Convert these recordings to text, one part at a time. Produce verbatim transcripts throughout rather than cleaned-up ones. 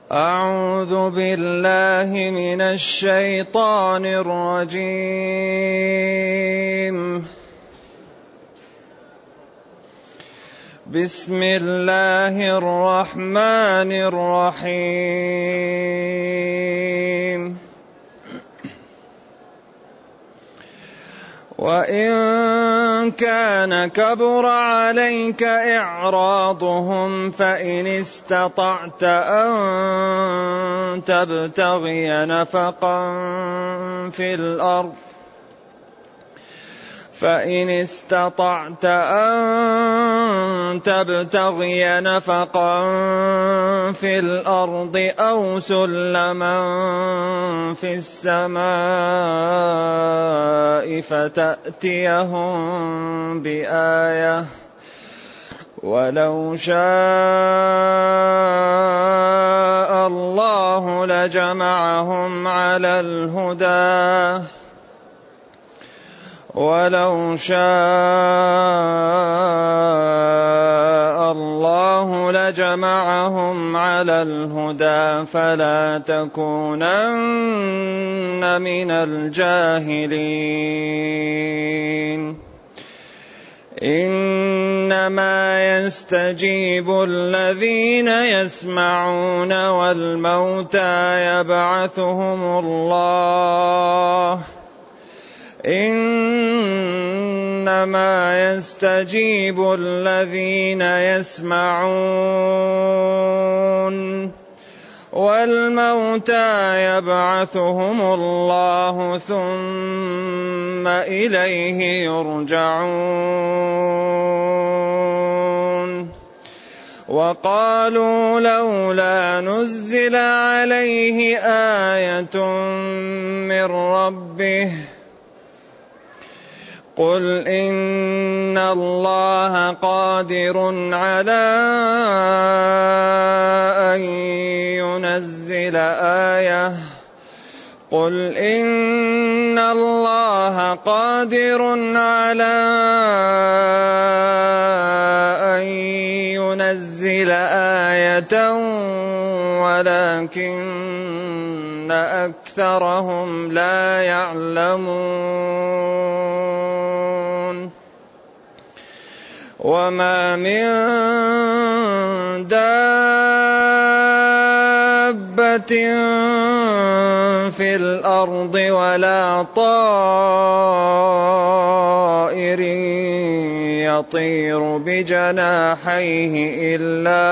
أعوذ بالله من الشيطان الرجيم. بسم الله الرحمن الرحيم. وإن كان كبر عليك إعراضهم فإن استطعت أن تبتغي نفقا في الأرض فإن استطعت أن تبتغي نفقا في الأرض أو سلما في السماء فتأتيهم بآية ولو شاء الله لجمعهم على الهدى ولو شاء الله لجمعهم على الهدى فلا تكونن من الجاهلين. إنما يستجيب الذين يسمعون والموتى يبعثهم الله إنما يستجيب الذين يسمعون والموتى يبعثهم الله ثم إليه يرجعون. وقالوا لولا نزل عليه آية من ربه قل إن الله قادر على أن ينزل آية قل إن الله قادر على أن ينزل آية ولكن أكثرهم لا يعلمون. وما من دابة في الأرض ولا طائر يطير بجناحيه إلا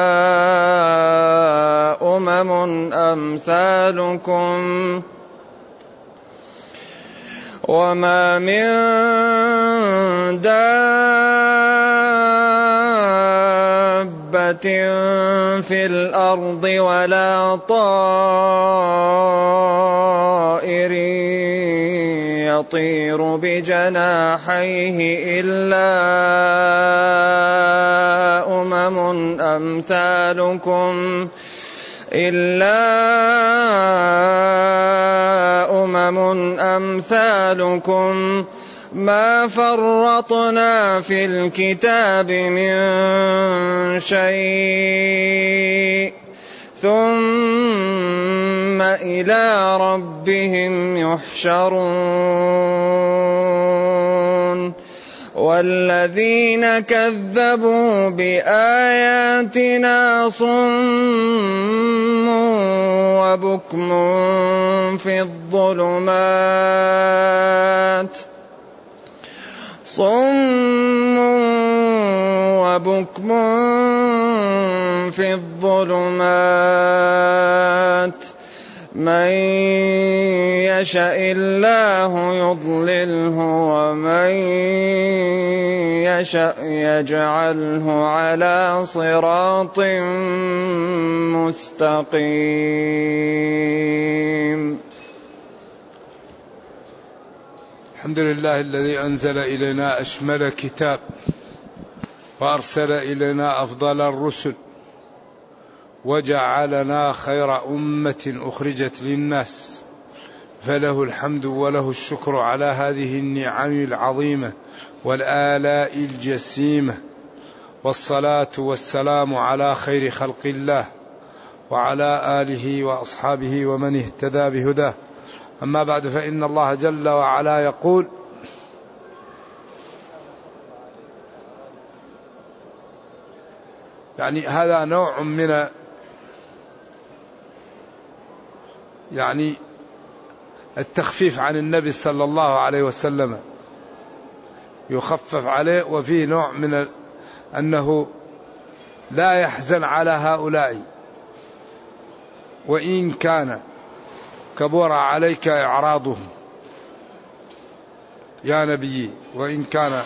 أمم أمثالكم وما من دابة في الأرض ولا طائر يطير بجناحيه إلا أمم أمثالكم إلا أمم أمثالكم ما فرطنا في الكتاب من شيء ثم إلى ربهم يحشرون. والذين كذبوا بآياتنا صم وبكم في الظلمات صم وبكم في الظلمات من يشاء الله يضلله ومن يشاء يجعله على صراط مستقيم. الحمد لله الذي أنزل إلينا أشمل كتاب وأرسل إلينا أفضل الرسل وجعلنا خير أمة أخرجت للناس فله الحمد وله الشكر على هذه النعم العظيمة والآلاء الجسيمة والصلاة والسلام على خير خلق الله وعلى آله وأصحابه ومن اهتدى بهداه. أما بعد، فإن الله جل وعلا يقول: يعني هذا نوع من يعني التخفيف عن النبي صلى الله عليه وسلم، يخفف عليه، وفيه نوع من أنه لا يحزن على هؤلاء وإن كان كبر عليك إعراضهم يا نبي، وإن كان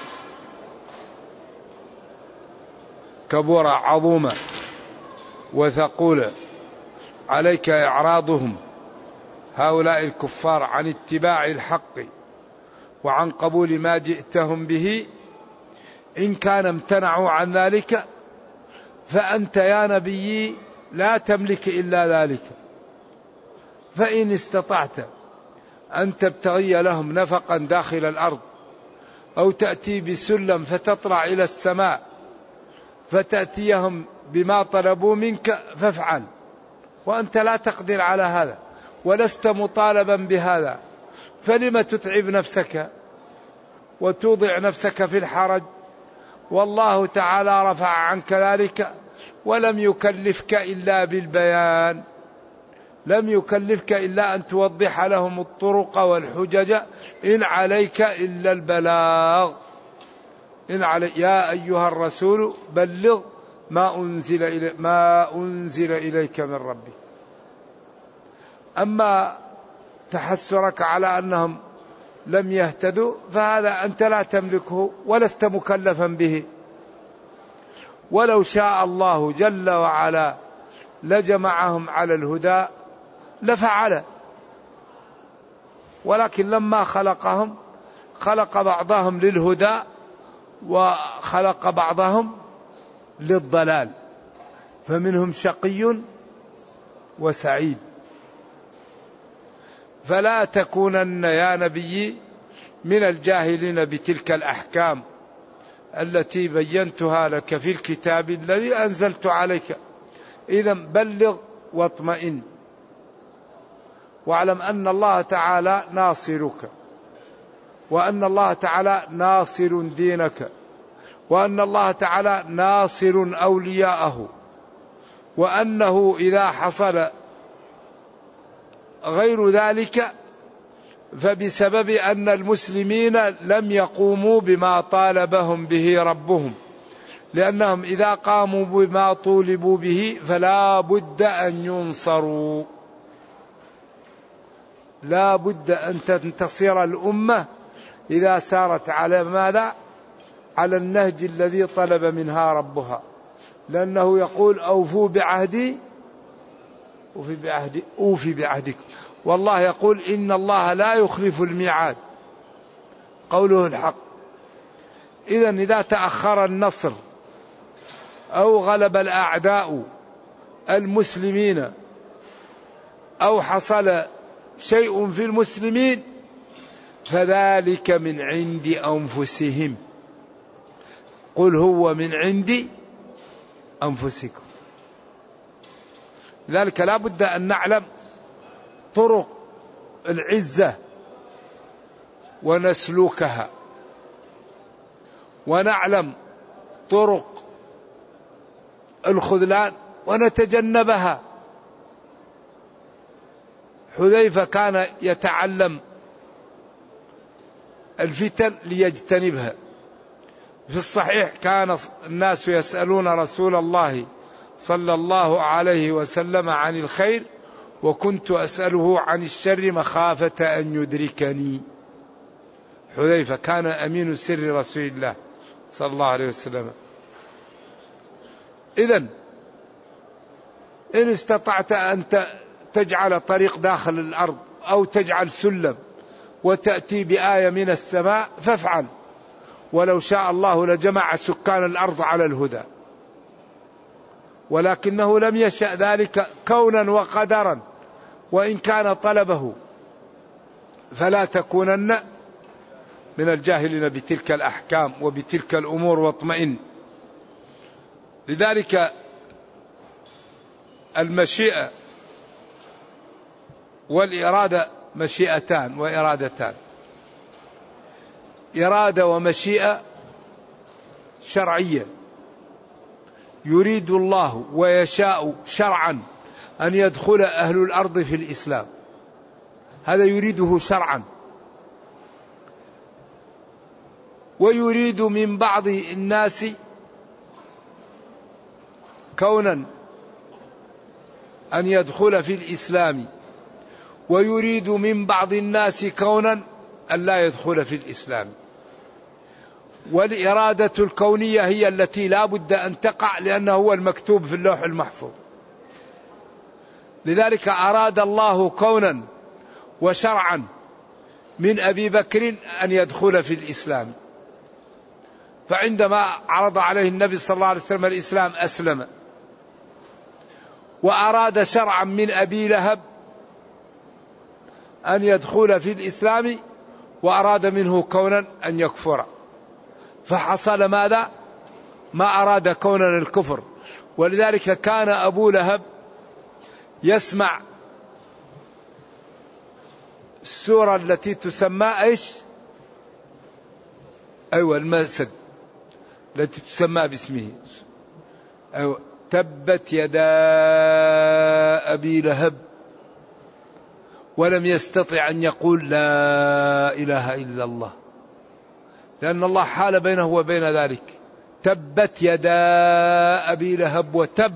كبر عظوما وثقولا عليك إعراضهم هؤلاء الكفار عن اتباع الحق وعن قبول ما جئتهم به، إن كان امتنعوا عن ذلك فأنت يا نبي لا تملك إلا ذلك. فإن استطعت أن تبتغي لهم نفقا داخل الأرض، أو تأتي بسلم فتطلع إلى السماء فتأتيهم بما طلبوا منك فافعل، وأنت لا تقدر على هذا ولست مطالبا بهذا، فلم تتعب نفسك وتوضع نفسك في الحرج؟ والله تعالى رفع عنك ذلك ولم يكلفك إلا بالبيان، لم يكلفك إلا أن توضح لهم الطرق والحجج، إن عليك إلا البلاغ. إن علي يا أيها الرسول بلغ ما أنزل إلي ما أنزل إليك من ربك. أما تحسرك على أنهم لم يهتدوا فهذا أنت لا تملكه ولست مكلفا به. ولو شاء الله جل وعلا لجمعهم على الهدى لفعل، ولكن لما خلقهم خلق بعضهم للهدى وخلق بعضهم للضلال، فمنهم شقي وسعيد. فلا تكونن يا نبي من الجاهلين بتلك الأحكام التي بينتها لك في الكتاب الذي أنزلت عليك. إذا بلغ واطمئن، واعلم أن الله تعالى ناصرك، وأن الله تعالى ناصر دينك، وأن الله تعالى ناصر أولياءه، وأنه إذا حصل غير ذلك فبسبب أن المسلمين لم يقوموا بما طالبهم به ربهم، لأنهم إذا قاموا بما طولبوا به فلا بد أن ينصروا، لا بد أن تنتصر الأمة إذا سارت على ماذا؟ على النهج الذي طلب منها ربها، لأنه يقول: أوفوا بعهدي أوفي بعهدي أوفي بعهدكم. والله يقول: إن الله لا يخلف الميعاد، قوله الحق. إذا إذا تأخر النصر أو غلب الأعداء المسلمين أو حصل شيء في المسلمين فذلك من عند أنفسهم، قل هو من عند أنفسكم. لذلك لا بد أن نعلم طرق العزة ونسلوكها، ونعلم طرق الخذلان ونتجنبها. حذيفة كان يتعلم الفتن ليجتنبها. في الصحيح كان الناس يسألون رسول الله صلى الله عليه وسلم عن الخير، وكنت أسأله عن الشر مخافة أن يدركني. حذيفة كان أمين سر رسول الله صلى الله عليه وسلم. إذن إن استطعت أن تجعل طريق داخل الأرض أو تجعل سلم وتأتي بآية من السماء فافعل، ولو شاء الله لجمع سكان الأرض على الهدى، ولكنه لم يشأ ذلك كونا وقدرا، وإن كان طلبه. فلا تكونن من الجاهلين بتلك الأحكام وبتلك الأمور واطمئن. لذلك المشيئة والإرادة مشيئتان وإرادتان. إرادة ومشيئة شرعية، يريد الله ويشاء شرعا أن يدخل أهل الأرض في الإسلام، هذا يريده شرعا. ويريد من بعض الناس كونا أن يدخل في الإسلام، ويريد من بعض الناس كونا أن لا يدخل في الإسلام. والإرادة الكونية هي التي لا بد أن تقع، لأنه هو المكتوب في اللوح المحفوظ. لذلك أراد الله كونا وشرعا من أبي بكر أن يدخل في الإسلام، فعندما عرض عليه النبي صلى الله عليه وسلم الإسلام أسلم. وأراد شرعا من أبي لهب أن يدخل في الإسلام، وأراد منه كونا أن يكفر، فحصل ماذا؟ ما أراد كونا الكفر. ولذلك كان أبو لهب يسمع السورة التي تسمى إيش؟ أيوة المسد، التي تسمى باسمه، أيوة تبت يدا أبي لهب، ولم يستطع أن يقول لا إله إلا الله، لأن الله حال بينه وبين ذلك. تبت يدا أبي لهب وتب،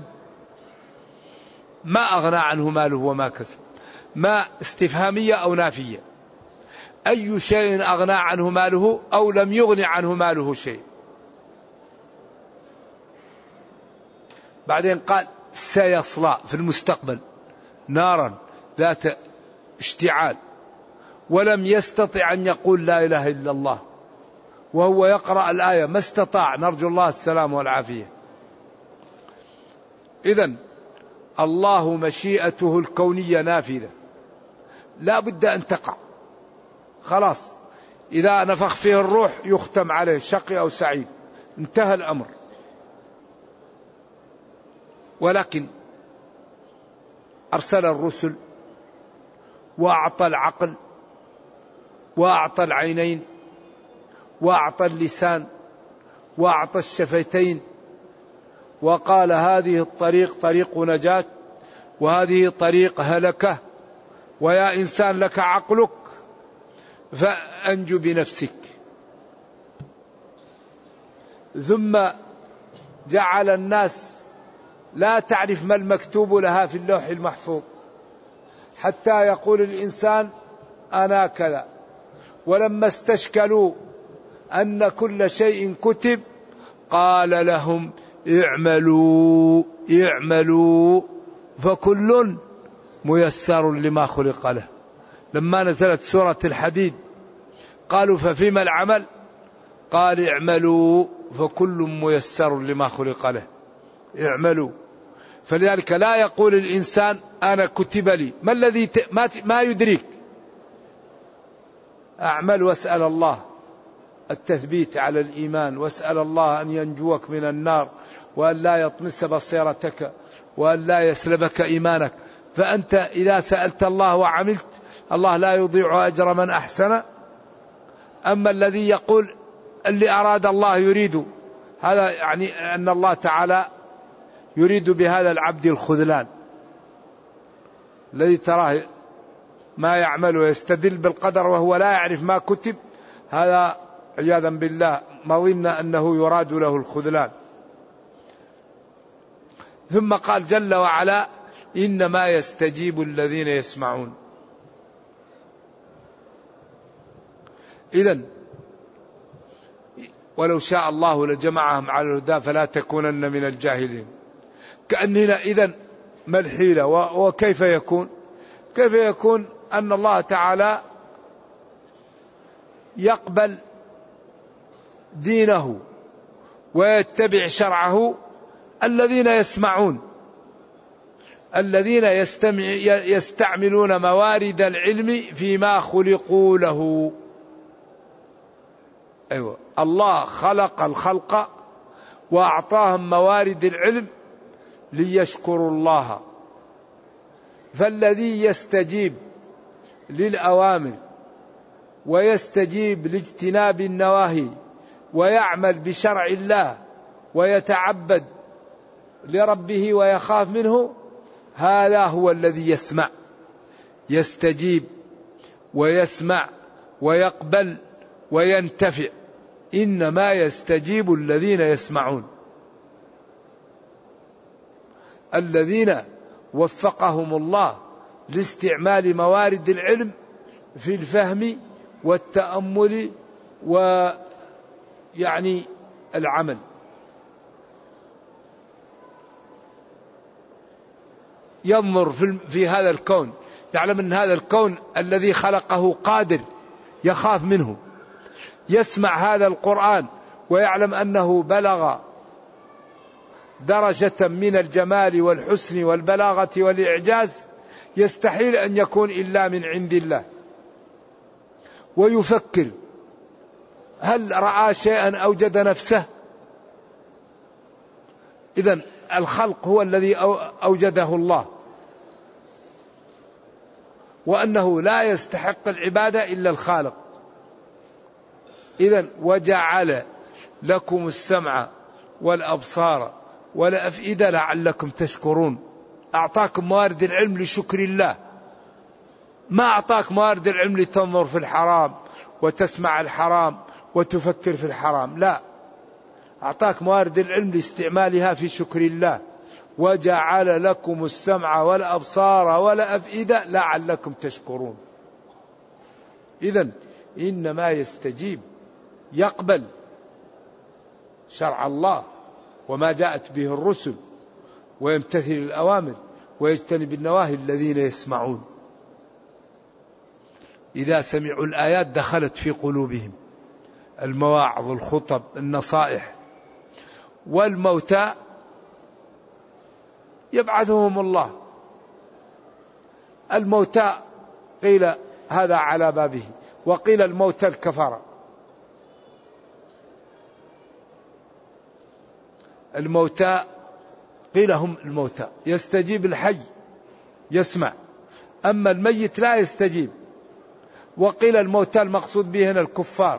ما أغنى عنه ماله وما كسب. ما استفهامية أو نافية، أي شيء أغنى عنه ماله أو لم يغني عنه ماله شيء. بعدين قال سيصلى في المستقبل نارا ذات اشتعال، ولم يستطع أن يقول لا إله إلا الله وهو يقرأ الآية، ما استطاع، نرجو الله السلام والعافية. إذن الله مشيئته الكونية نافذة لا بد أن تقع، خلاص إذا نفخ فيه الروح يختم عليه شقي أو سعيد، انتهى الأمر. ولكن أرسل الرسل وأعطى العقل وأعطى العينين وأعطى اللسان وأعطى الشفتين، وقال هذه الطريق طريق نجاة وهذه طريق هلكة، ويا إنسان لك عقلك فأنجو بنفسك. ثم جعل الناس لا تعرف ما المكتوب لها في اللوح المحفوظ، حتى يقول الإنسان أنا كذا. ولما استشكلوا أن كل شيء كتب قال لهم اعملوا اعملوا فكل ميسر لما خلق له. لما نزلت سورة الحديد قالوا ففيما العمل؟ قال اعملوا فكل ميسر لما خلق له، اعملوا. فلذلك لا يقول الإنسان أنا كتب لي، ما الذي ت... ما, ت... ما يدريك. أعمل واسأل الله التثبيت على الإيمان، واسأل الله أن ينجوك من النار، وأن لا يطمس بصيرتك، وأن لا يسلبك إيمانك. فأنت إذا سألت الله وعملت، الله لا يضيع أجر من أحسن. أما الذي يقول اللي أراد الله يريد، هذا يعني أن الله تعالى يريد بهذا العبد الخذلان، الذي تراه ما يعمل ويستدل بالقدر وهو لا يعرف ما كتب، هذا عياذا بالله مظن أنه يراد له الخذلان. ثم قال جل وعلا إنما يستجيب الذين يسمعون. إذن ولو شاء الله لجمعهم على الهدى فلا تكونن من الجاهلين. كأننا إذن ما الحيلة وكيف يكون؟ كيف يكون أن الله تعالى يقبل دينه ويتبع شرعه الذين يسمعون، الذين يستمع يستعملون موارد العلم فيما خلقوا له. أيوة، الله خلق الخلق وأعطاهم موارد العلم ليشكروا الله فالذي يستجيب للأوامر ويستجيب لاجتناب النواهي ويعمل بشرع الله ويتعبد لربه ويخاف منه، هذا هو الذي يسمع، يستجيب ويسمع ويقبل وينتفع. إنما يستجيب الذين يسمعون، الذين وفقهم الله لاستعمال موارد العلم في الفهم والتأمل ويعني العمل. ينظر في هذا الكون، يعلم أن هذا الكون الذي خلقه قادر، يخاف منه. يسمع هذا القرآن ويعلم أنه بلغ درجة من الجمال والحسن والبلاغة والإعجاز يستحيل أن يكون إلا من عند الله. ويفكر هل رأى شيئا أوجد نفسه؟ إذن الخلق هو الذي أوجده الله، وأنه لا يستحق العبادة إلا الخالق. إذن وجعل لكم السمع والأبصار والأفئدة لعلكم تشكرون. أعطاكم موارد العلم لشكر الله، ما أعطاك موارد العلم لتنظر في الحرام وتسمع الحرام وتفكر في الحرام، لا، أعطاك موارد العلم لاستعمالها في شكر الله. وجعل لكم السمع والأبصار والأفئدة لعلكم تشكرون. إذن إنما يستجيب، يقبل شرع الله وما جاءت به الرسل ويمتثل الأوامر ويجتنب النواهي الذين يسمعون. إذا سمعوا الآيات دخلت في قلوبهم المواعظ، الخطب، النصائح. والموتى يبعثهم الله. الموتى قيل هذا على بابه، وقيل الموتى الكفرة. الموتى قيل هم الموتى، يستجيب الحي يسمع، أما الميت لا يستجيب. وقيل الموتى المقصود به هنا الكفار.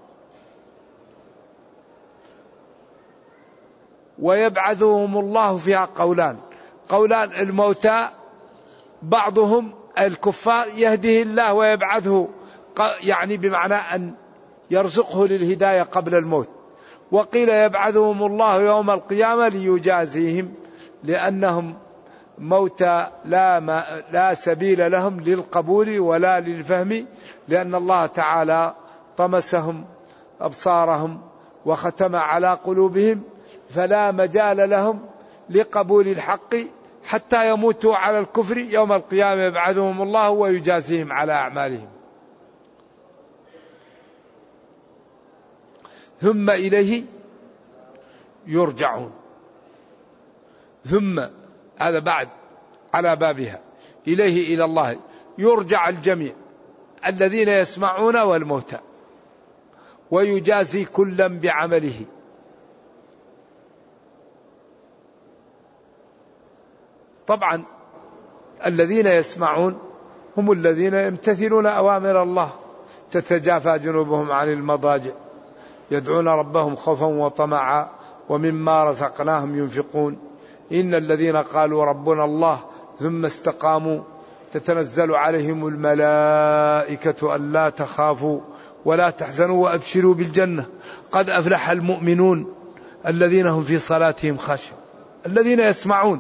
ويبعثهم الله فيها قولان، قولان الموتى بعضهم الكفار يهده الله ويبعثه، يعني بمعنى أن يرزقه للهداية قبل الموت. وقيل يبعثهم الله يوم القيامة ليجازيهم، لأنهم موتى لا, ما لا سبيل لهم للقبول ولا للفهم، لأن الله تعالى طمسهم أبصارهم وختم على قلوبهم، فلا مجال لهم لقبول الحق حتى يموتوا على الكفر. يوم القيامة يبعثهم الله ويجازيهم على أعمالهم. ثم إليه يرجعون. ثم هذا بعد على بابها، إليه إلى الله يرجع الجميع، الذين يسمعون والموتى، ويجازي كلا بعمله. طبعا الذين يسمعون هم الذين يمتثلون أوامر الله، تتجافى جنوبهم عن المضاجع يدعون ربهم خوفا وطمعا ومما رزقناهم ينفقون. إن الذين قالوا ربنا الله ثم استقاموا تتنزل عليهم الملائكة ألا تخافوا ولا تحزنوا وأبشروا بالجنة قد أفلح المؤمنون الذين هم في صلاتهم خاشعون. الذين يسمعون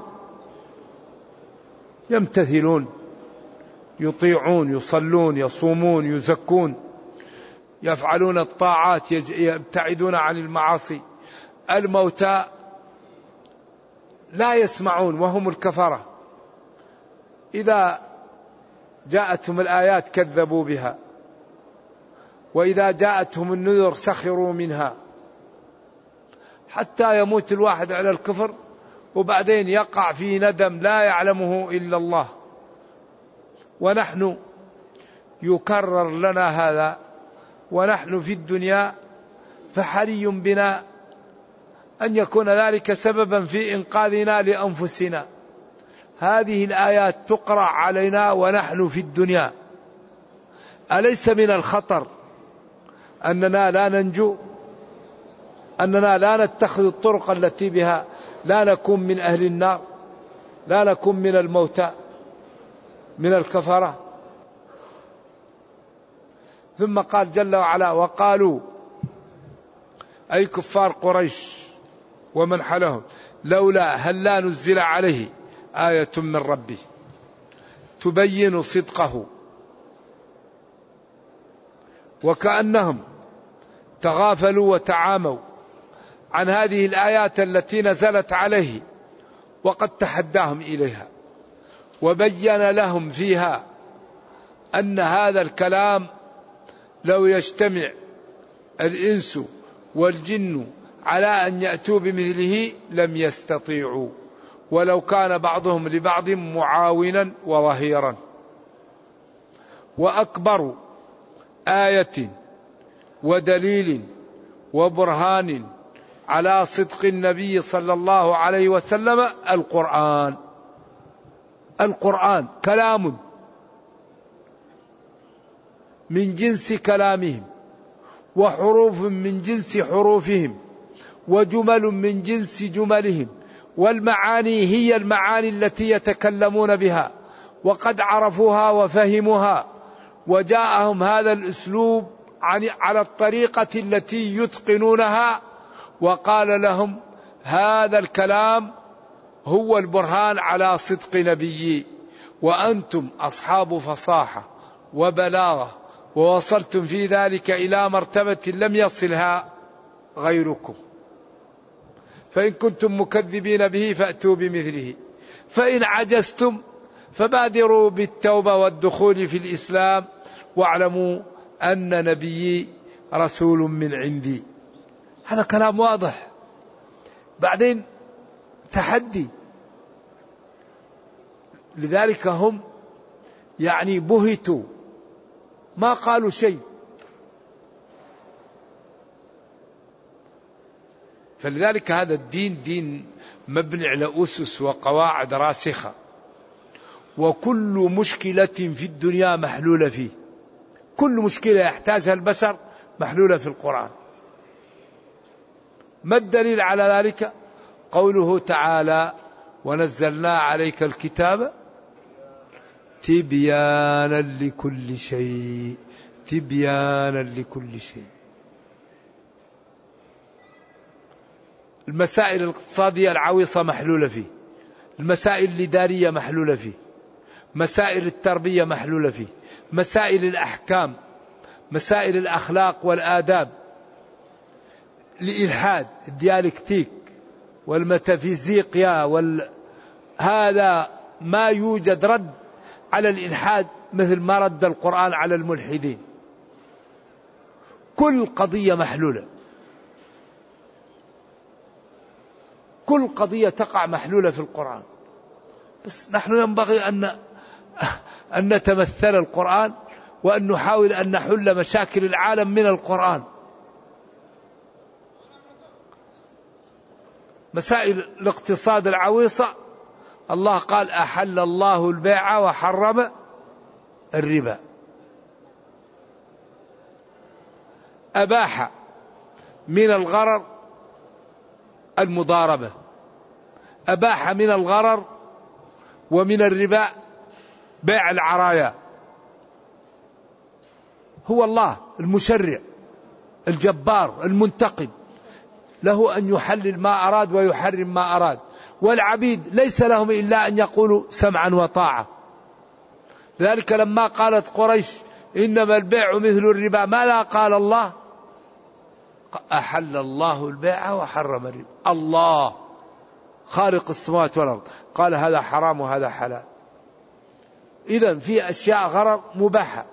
يمتثلون، يطيعون، يصلون، يصومون، يزكون، يفعلون الطاعات، يبتعدون عن المعاصي. الموتى لا يسمعون وهم الكفرة، إذا جاءتهم الآيات كذبوا بها، وإذا جاءتهم النذر سخروا منها، حتى يموت الواحد على الكفر وبعدين يقع في ندم لا يعلمه إلا الله. ونحن يكرر لنا هذا ونحن في الدنيا، فحري بنا أن يكون ذلك سببا في إنقاذنا لأنفسنا. هذه الآيات تقرأ علينا ونحن في الدنيا، أليس من الخطر أننا لا ننجو، أننا لا نتخذ الطرق التي بها لا نكون من أهل النار، لا نكون من الموتى من الكفرة؟ ثم قال جل وعلا: وقالوا، أي كفار قريش ومن حلهم، لولا هل لا نزل عليه آية من ربه تبين صدقه. وكأنهم تغافلوا وتعاموا عن هذه الآيات التي نزلت عليه وقد تحداهم إليها، وبين لهم فيها أن هذا الكلام لو يجتمع الإنس والجن على أن يأتوا بمثله لم يستطيعوا، ولو كان بعضهم لبعض معاونا وظهيرا. وأكبر آية ودليل وبرهان على صدق النبي صلى الله عليه وسلم القرآن. القرآن كلام من جنس كلامهم، وحروف من جنس حروفهم، وجمل من جنس جملهم، والمعاني هي المعاني التي يتكلمون بها، وقد عرفوها وفهموها، وجاءهم هذا الأسلوب على الطريقة التي يتقنونها، وقال لهم هذا الكلام هو البرهان على صدق نبيي، وأنتم أصحاب فصاحة وبلاغة، ووصلتم في ذلك إلى مرتبة لم يصلها غيركم، فإن كنتم مكذبين به فأتوا بمثله، فإن عجزتم فبادروا بالتوبة والدخول في الإسلام، واعلموا أن نبيي رسول من عندي. هذا كلام واضح. بعدين تحدي، لذلك هم يعني بهتوا ما قالوا شيء. فلذلك هذا الدين دين مبني على أسس وقواعد راسخة، وكل مشكلة في الدنيا محلولة فيه. كل مشكلة يحتاجها البشر محلولة في القرآن. ما الدليل على ذلك؟ قوله تعالى: ونزلنا عليك الكتاب تبيانا لكل شيء. تبيانا لكل شيء. المسائل الاقتصادية العويصة محلولة فيه، المسائل الإدارية محلولة فيه، مسائل التربية محلولة فيه، مسائل الأحكام، مسائل الأخلاق والآداب، الإلحاد، الديالكتيك والميتافيزيقيا وال... هذا ما يوجد رد على الإلحاد مثل ما رد القرآن على الملحدين. كل قضية محلولة، كل قضية تقع محلولة في القرآن. بس نحن ينبغي أن أن نتمثل القرآن، وأن نحاول أن نحل مشاكل العالم من القرآن. مسائل الاقتصاد العويصة الله قال: أحل الله البيع وحرم الربا. أباح من الغرر المضاربة، أباح من الغرر ومن الربا بيع العرايا. هو الله المشرع الجبار المنتقم، له أن يحلل ما أراد ويحرم ما أراد، والعبيد ليس لهم إلا أن يقولوا سمعا وطاعة. ذلك لما قالت قريش إنما البيع مثل الربا، ما لا قال الله: أحل الله البيع وحرم الربا. الله خالق السماوات والأرض قال هذا حرام وهذا حلال. إذن في أشياء غرر مباحة.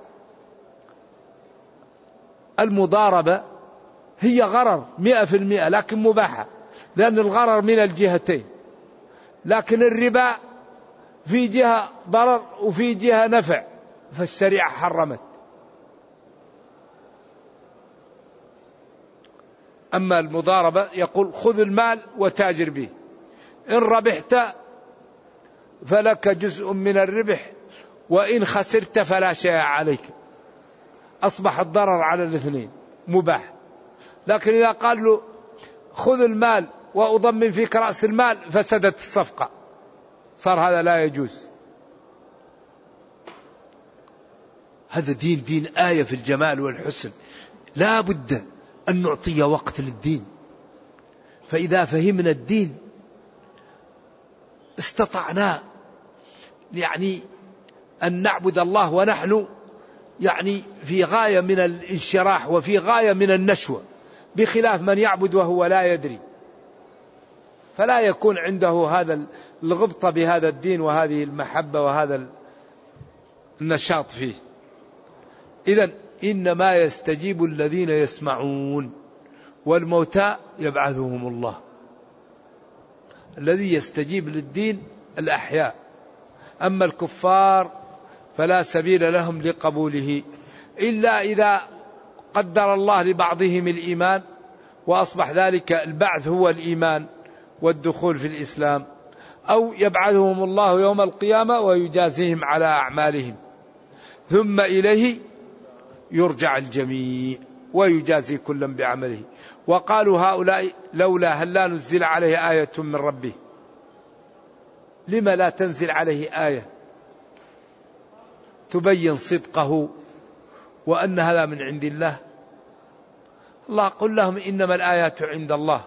المضاربة هي غرر مئة في المئة لكن مباحة، لأن الغرر من الجهتين. لكن الربا في جهة ضرر وفي جهة نفع، فالشريعة حرمت. أما المضاربة يقول خذ المال وتاجر به، إن ربحت فلك جزء من الربح، وإن خسرت فلا شيء عليك. أصبح الضرر على الاثنين مباح. لكن إذا قال له خذ المال وأضمن فيك رأس المال فسدت الصفقة، صار هذا لا يجوز. هذا دين دين آية في الجمال والحسن، لا بد أن نعطي وقت للدين. فإذا فهمنا الدين استطعنا يعني أن نعبد الله ونحن يعني في غاية من الانشراح وفي غاية من النشوة، بخلاف من يعبد وهو لا يدري، فلا يكون عنده هذا الغبطة بهذا الدين وهذه المحبة وهذا النشاط فيه. إذن إنما يستجيب الذين يسمعون، والموتى يبعثهم الله. الذي يستجيب للدين الأحياء، أما الكفار فلا سبيل لهم لقبوله إلا إذا قدر الله لبعضهم الإيمان وأصبح ذلك البعث هو الإيمان والدخول في الإسلام، أو يبعثهم الله يوم القيامة ويجازيهم على أعمالهم، ثم إليه يرجع الجميع ويجازي كلا بعمله. وقالوا هؤلاء لولا هل لا نزل عليه آية من ربه. لما لا تنزل عليه آية تبين صدقه وأن هذا من عند الله؟ الله قل لهم إنما الآيات عند الله.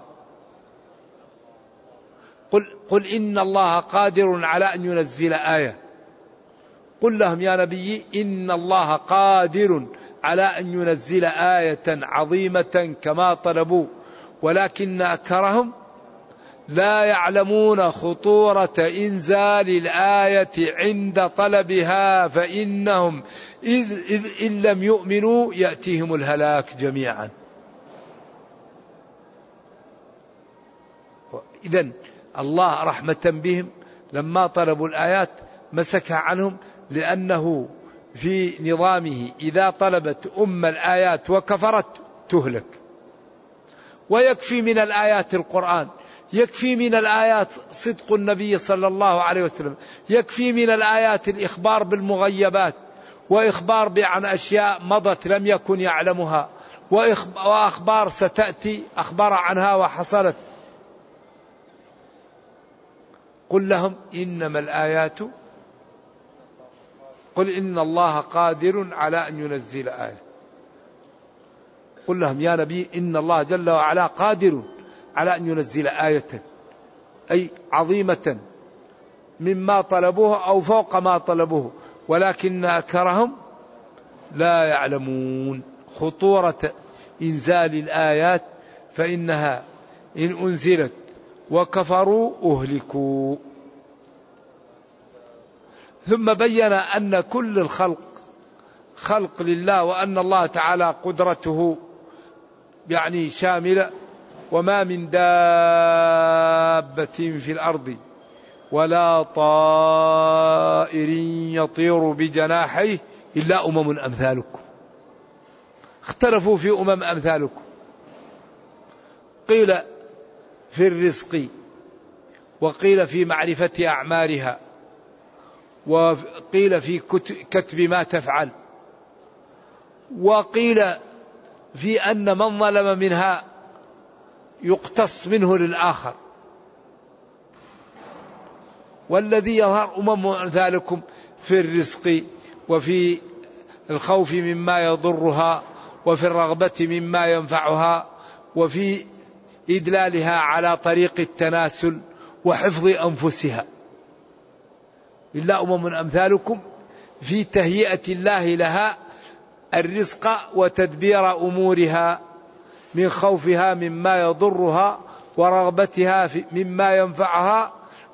قل, قل إن الله قادر على أن ينزل آية. قل لهم يا نبي إن الله قادر على أن ينزل آية عظيمة كما طلبوا، ولكن أكثرهم لا يعلمون خطورة إنزال الآية عند طلبها، فإنهم إذ, إذ إن لم يؤمنوا يأتيهم الهلاك جميعا. إذن الله رحمة بهم لما طلبوا الآيات مسكها عنهم، لأنه في نظامه إذا طلبت أم الآيات وكفرت تهلك. ويكفي من الآيات القرآن، يكفي من الآيات صدق النبي صلى الله عليه وسلم، يكفي من الآيات الإخبار بالمغيبات وإخبار عن أشياء مضت لم يكن يعلمها، وأخبار ستأتي أخبار عنها وحصلت. قل لهم إنما الآيات قل إن الله قادر على أن ينزل آية. قل لهم يا نبي إن الله جل وعلا قادر على أن ينزل آية، أي عظيمة مما طلبوه أو فوق ما طلبوه، ولكن أكثرهم لا يعلمون خطورة إنزال الآيات، فإنها إن أنزلت وكفروا أهلكوا. ثم بين أن كل الخلق خلق لله، وأن الله تعالى قدرته يعني شاملة، وما من دابة في الأرض ولا طائر يطير بجناحيه إلا أمم أمثالكم. اختلفوا في أمم أمثالكم، قيل في الرزق، وقيل في معرفة أعمارها، وقيل في كتب ما تفعل، وقيل في أن من ظلم منها يقتص منه للآخر. والذي يظهر أمم أمثالكم في الرزق، وفي الخوف مما يضرها، وفي الرغبة مما ينفعها، وفي إدلالها على طريق التناسل وحفظ أنفسها. إلا أمم أمثالكم في تهيئة الله لها الرزق وتدبير أمورها، من خوفها مما يضرها ورغبتها مما ينفعها،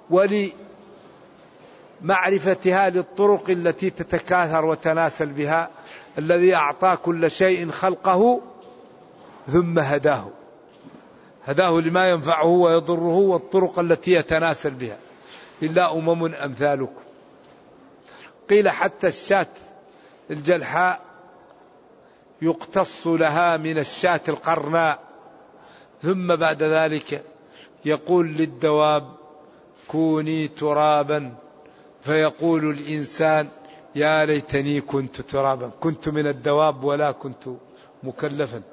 ولمعرفتها للطرق التي تتكاثر وتناسل بها. الذي أعطى كل شيء خلقه ثم هداه، هداه لما ينفعه ويضره والطرق التي يتناسل بها. إلا أمم أمثالكم. قيل حتى الشاة الجلحاء يقتص لها من الشاة القرناء، ثم بعد ذلك يقول للدواب كوني ترابا فيقول الإنسان يا ليتني كنت ترابا، كنت من الدواب ولا كنت مكلفا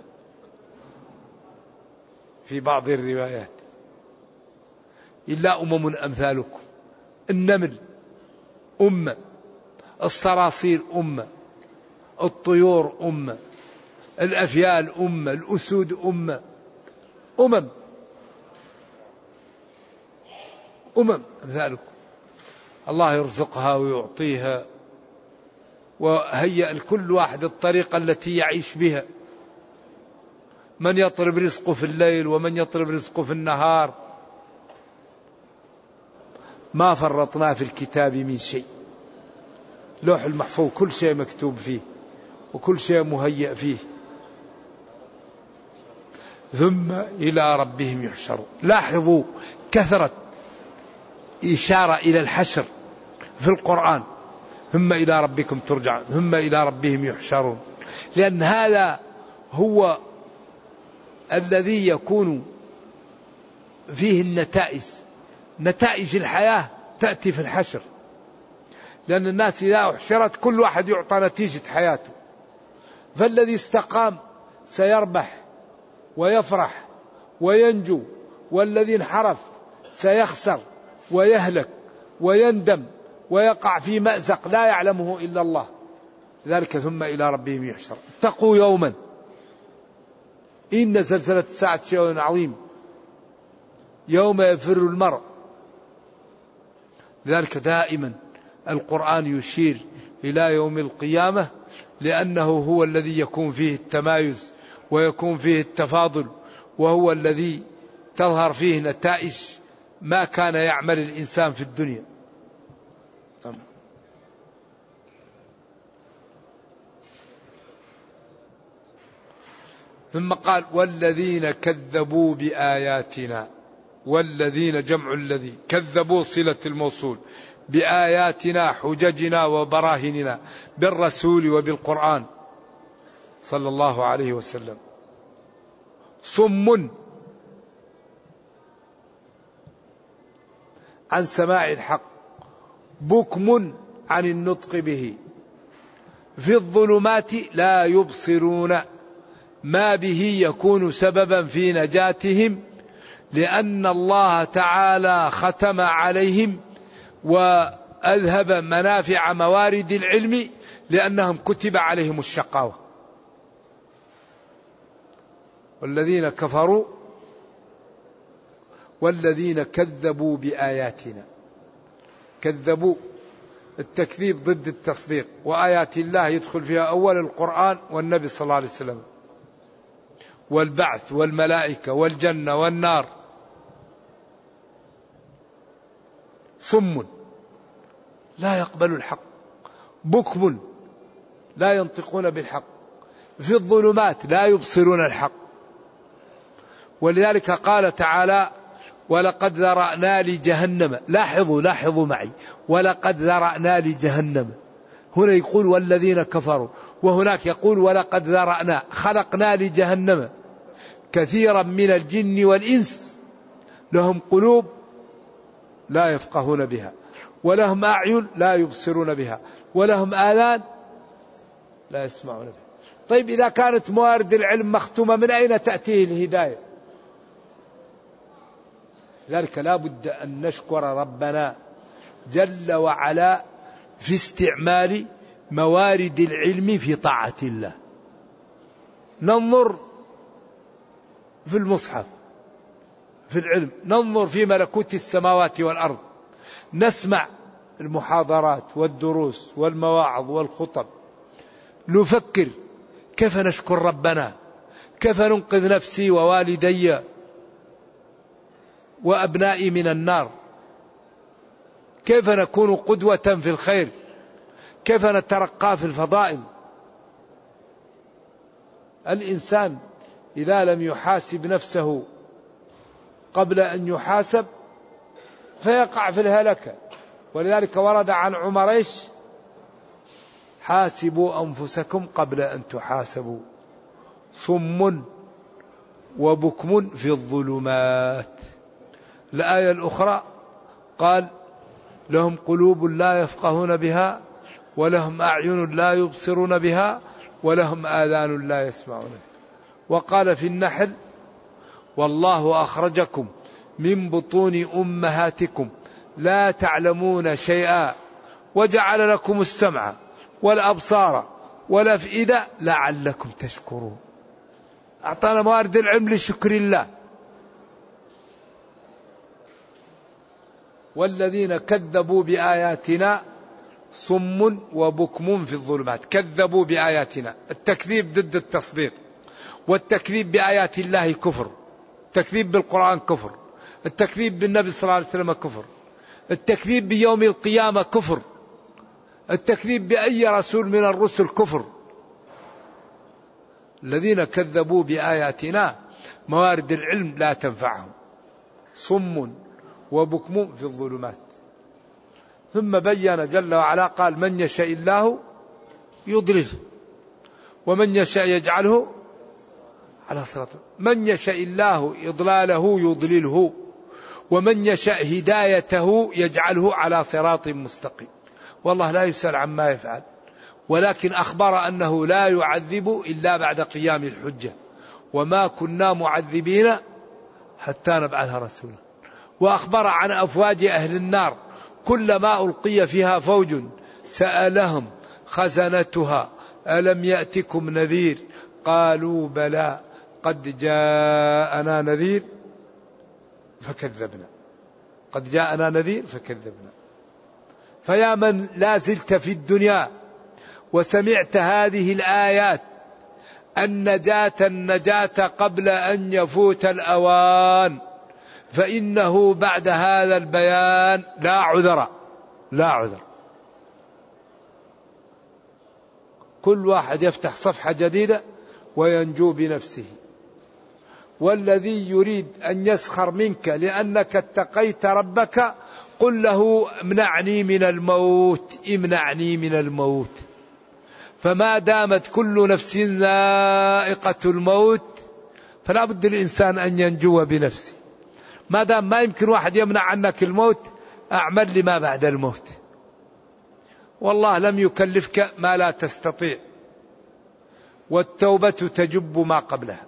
في بعض الروايات. إلا أمم أمثالكم، النمل أمة، الصراصير أمة، الطيور أمة، الأفيال أمة، الأسود أمة، أمم أمم أمثالكم. الله يرزقها ويعطيها وهيأ لكل واحد الطريقة التي يعيش بها، من يطلب رزقه في الليل ومن يطلب رزقه في النهار. ما فرطنا في الكتاب من شيء، لوح المحفوظ كل شيء مكتوب فيه وكل شيء مهيأ فيه. ثم إلى ربهم يحشرون. لاحظوا كثرة إشارة إلى الحشر في القرآن، ثم إلى ربكم ترجعون، ثم إلى ربهم يحشرون، لأن هذا هو الذي يكون فيه النتائج. نتائج الحياة تأتي في الحشر، لأن الناس إذا أحشرت كل واحد يعطى نتيجة حياته، فالذي استقام سيربح ويفرح وينجو، والذي انحرف سيخسر ويهلك ويندم ويقع في مأزق لا يعلمه إلا الله. ذلك ثم إلى ربهم يحشر. اتقوا يوما إن زلزلة الساعة شيء عظيم، يوم يفر المرء. ذلك دائما القرآن يشير إلى يوم القيامة، لأنه هو الذي يكون فيه التمايز ويكون فيه التفاضل، وهو الذي تظهر فيه نتائج ما كان يعمل الإنسان في الدنيا. ثم قال والذين كذبوا بآياتنا، والذين جمع الذي، كذبوا صلة الموصول، بآياتنا حججنا وبراهننا، بالرسول وبالقرآن صلى الله عليه وسلم، صم عن سماع الحق، بكم عن النطق به، في الظلمات لا يبصرون، ما به يكون سببا في نجاتهم، لأن الله تعالى ختم عليهم وأذهب منافع موارد العلم، لأنهم كتب عليهم الشقاوة. والذين كفروا والذين كذبوا بآياتنا. كذبوا، التكذيب ضد التصديق، وآيات الله يدخل فيها أول القرآن والنبي صلى الله عليه وسلم، والبعث والملائكة والجنة والنار. صم لا يقبل الحق، بكم لا ينطقون بالحق، في الظلمات لا يبصرون الحق. ولذلك قال تعالى ولقد ذرأنا لجهنم. لاحظوا لاحظوا معي، ولقد ذرأنا لجهنم. هنا يقول والذين كفروا، وهناك يقول ولقد ذرأنا، خلقنا لجهنم كثيرا من الجن والإنس، لهم قلوب لا يفقهون بها، ولهم أعين لا يبصرون بها، ولهم آذان لا يسمعون بها. طيب إذا كانت موارد العلم مختومة، من أين تأتيه الهداية؟ لذلك لا بد أن نشكر ربنا جل وعلا في استعمال موارد العلم في طاعة الله. ننظر في المصحف في العلم، ننظر في ملكوت السماوات والأرض، نسمع المحاضرات والدروس والمواعظ والخطب، نفكر كيف نشكر ربنا، كيف ننقذ نفسي ووالدي وأبنائي من النار، كيف نكون قدوة في الخير، كيف نترقى في الفضائل. الإنسان إذا لم يحاسب نفسه قبل أن يحاسب فيقع في الهلكة. ولذلك ورد عن عمر ايش؟ حاسبوا أنفسكم قبل أن تحاسبوا، صم وبكم في الظلمات. الآية الأخرى قال لهم قلوب لا يفقهون بها ولهم أعين لا يبصرون بها ولهم آذان لا يسمعون بها. وقال في النحل والله أخرجكم من بطون أمهاتكم لا تعلمون شيئا وجعل لكم السمع والأبصار والأفئدة لعلكم تشكرون. أعطانا موارد العلم لشكر الله. والذين كذبوا بآياتنا صم وبكم في الظلمات. كذبوا بآياتنا، التكذيب ضد التصديق، والتكذيب بآيات الله كفر، التكذيب بالقرآن كفر، التكذيب بالنبي صلى الله عليه وسلم كفر، التكذيب بيوم القيامة كفر، التكذيب بأي رسول من الرسل كفر. الذين كذبوا بآياتنا موارد العلم لا تنفعهم، صم وبكم في الظلمات. ثم بين جل وعلا قال من يشاء الله يضلله ومن يشاء يجعله على صراط. من يشاء الله إضلاله يضلله ومن يشاء هدايته يجعله على صراط مستقيم. والله لا يسأل عما يفعل، ولكن أخبر أنه لا يعذب إلا بعد قيام الحجة، وما كنا معذبين حتى نبعث رسولا. وأخبر عن أفواج أهل النار كلما ألقي فيها فوج سألهم خزنتها ألم يأتكم نذير قالوا بلى قد جاءنا نذير فكذبنا. قد جاءنا نذير فكذبنا. فيا من لا زلت في الدنيا وسمعت هذه الآيات النجاة النجاة قبل أن يفوت الأوان، فإنه بعد هذا البيان لا عذر، لا عذر. كل واحد يفتح صفحة جديدة وينجو بنفسه. والذي يريد أن يسخر منك لأنك اتقيت ربك قل له امنعني من الموت، امنعني من الموت. فما دامت كل نفس ذائقة الموت فلا بد الإنسان أن ينجو بنفسه. ما دام ما يمكن واحد يمنع عنك الموت أعمل لما بعد الموت. والله لم يكلفك ما لا تستطيع، والتوبة تجب ما قبلها.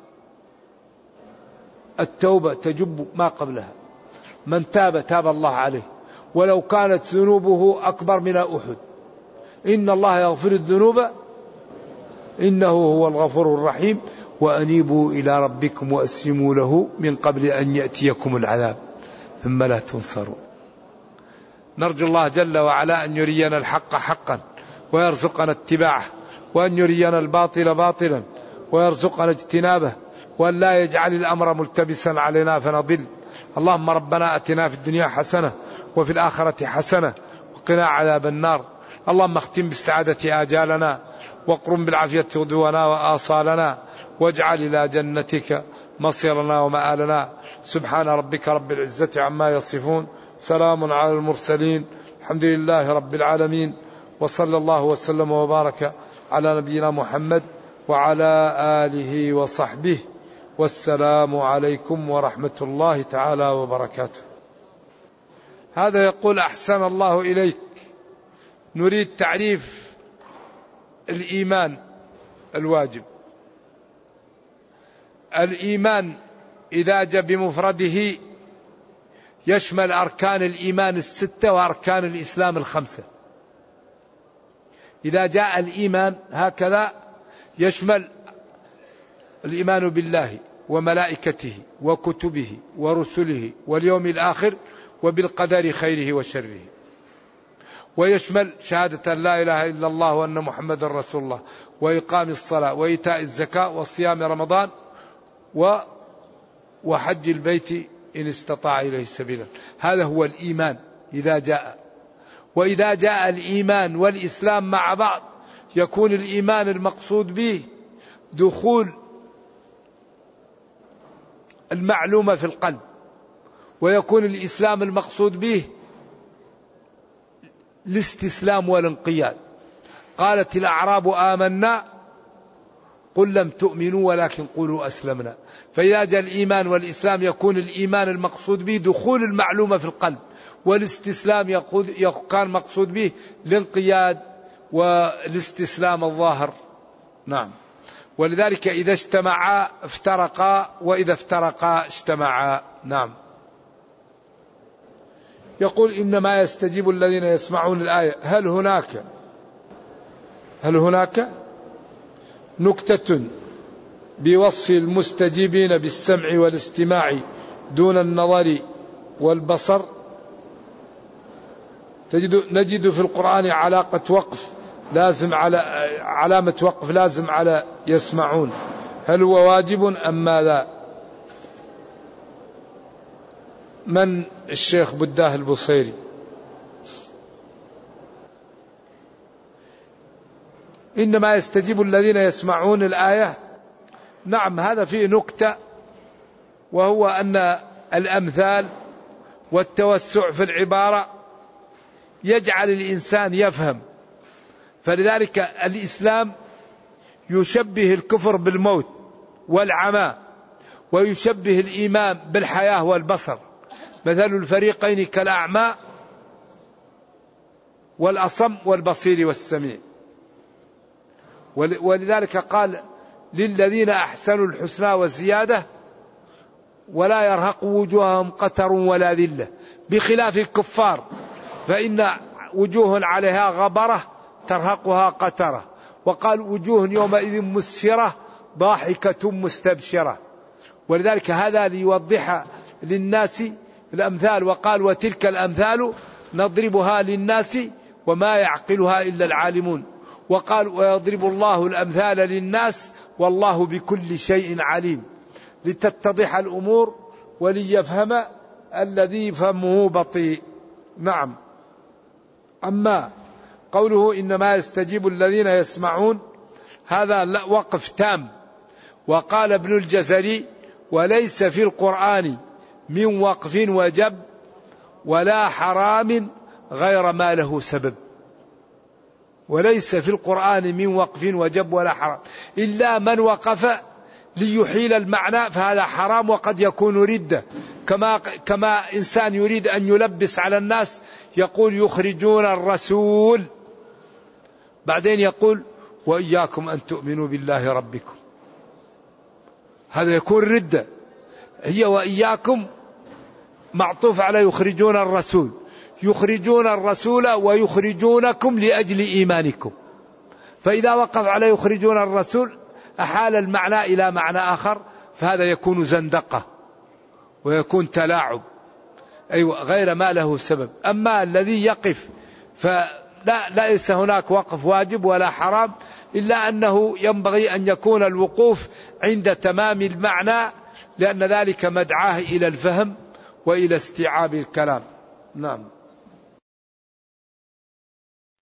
التوبة تجب ما قبلها. من تاب تاب الله عليه ولو كانت ذنوبه أكبر من أحد. إن الله يغفر الذنوب إنه هو الغفور الرحيم وأنيبوا إلى ربكم وأسلموا له من قبل أن يأتيكم العذاب ثم لا تنصروا. نرجو الله جل وعلا أن يرينا الحق حقا ويرزقنا اتباعه، وأن يرينا الباطل باطلا ويرزقنا اجتنابه، وأن لا يجعل الأمر ملتبسا علينا فنضل. اللهم ربنا أتنا في الدنيا حسنة وفي الآخرة حسنة وقنا عذاب النار. اللهم اختم بالسعادة آجالنا واقرم بالعافية غدونا وآصالنا، واجعل إلى جنتك مصيرنا ومآلنا. سبحان ربك رب العزة عما يصفون، سلام على المرسلين، الحمد لله رب العالمين، وصلى الله وسلم وبارك على نبينا محمد وعلى آله وصحبه، والسلام عليكم ورحمة الله تعالى وبركاته. هذا يقول أحسن الله إليك، نريد تعريف الإيمان الواجب. الإيمان إذا جاء بمفرده يشمل أركان الإيمان الستة وأركان الإسلام الخمسة. إذا جاء الإيمان هكذا يشمل الإيمان بالله وملائكته وكتبه ورسله واليوم الآخر وبالقدر خيره وشره، ويشمل شهادة أن لا إله إلا الله وأن محمد رسول الله، وإقام الصلاة وإيتاء الزكاة وصيام رمضان وحج البيت إن استطاع إليه سبيلا. هذا هو الإيمان إذا جاء. وإذا جاء الإيمان والإسلام مع بعض يكون الإيمان المقصود به دخول المعلومة في القلب، ويكون الإسلام المقصود به الاستسلام والانقياد. قالت الأعراب آمنا قل لم تؤمنوا ولكن قولوا أسلمنا. فإذا جاء الإيمان والإسلام يكون الإيمان المقصود به دخول المعلومة في القلب، والاستسلام كان مقصود به الانقياد والاستسلام الظاهر. نعم. ولذلك إذا اجتمعا افترقا وإذا افترقا اجتمعا. نعم. يقول إنما يستجيب الذين يسمعون الآية. هل هناك هل هناك نكتة بوصف المستجيبين بالسمع والاستماع دون النظر والبصر؟ تجد نجد في القرآن علاقة وقف لازم على علامة وقف لازم على يسمعون. هل هو واجب أم ماذا؟ من الشيخ بداه البصيري؟ إنما يستجيب الذين يسمعون الآية. نعم، هذا فيه نكتة، وهو أن الأمثال والتوسع في العبارة يجعل الإنسان يفهم. فلذلك الإسلام يشبه الكفر بالموت والعمى، ويشبه الإيمان بالحياة والبصر. مثل الفريقين كالأعمى والأصم والبصير والسميع. ولذلك قال للذين أحسنوا الحسنى وزيادة ولا يرهق وجوههم قتر ولا ذلة، بخلاف الكفار فإن وجوه عليها غبرة ترهقها قترة. وقال وجوه يومئذ مسفرة ضاحكة مستبشرة. ولذلك هذا ليوضح للناس الأمثال. وقال وتلك الأمثال نضربها للناس وما يعقلها إلا العالمون. وقال ويضرب الله الأمثال للناس والله بكل شيء عليم، لتتضح الأمور وليفهم الذي فهمه بطيء. نعم. أما قوله إنما يستجيب الذين يسمعون، هذا وقف تام. وقال ابن الجزري وليس في القرآن من وقف وجب ولا حرام غير ما له سبب. وليس في القرآن من وقف وجب ولا حرام، إلا من وقف ليحيل المعنى فهذا حرام وقد يكون ردة. كما كما إنسان يريد أن يلبس على الناس يقول يخرجون الرسول، بعدين يقول وإياكم أن تؤمنوا بالله ربكم، هذا يكون ردة. هي وإياكم معطوف على يخرجون الرسول، يخرجون الرسول ويخرجونكم لأجل إيمانكم. فإذا وقف على يخرجون الرسول أحال المعنى إلى معنى آخر، فهذا يكون زندقة ويكون تلاعب، أيوة غير ما له سبب. أما الذي يقف فلا ليس هناك وقف واجب ولا حرام، إلا أنه ينبغي أن يكون الوقوف عند تمام المعنى، لأن ذلك مدعاه إلى الفهم وإلى استيعاب الكلام. نعم.